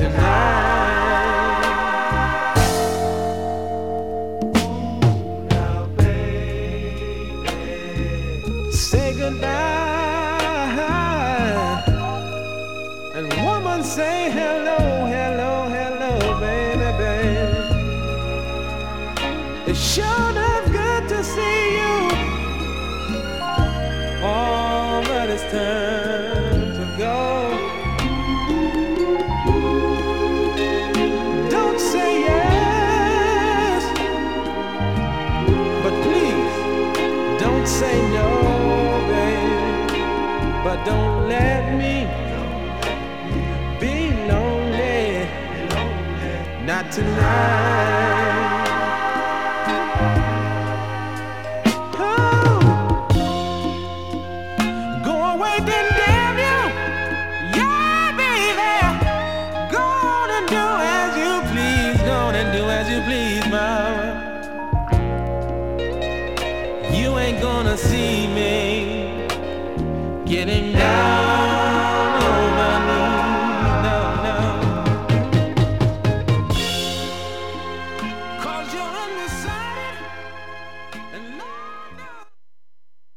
tonight. Now, baby, say goodbye, and woman say hello, hello, hello, baby, baby. It's sure enough good to see you. Oh, but it's time to go. Don't say yes, but please don't say no, baby. But don't let me be lonely, not tonight.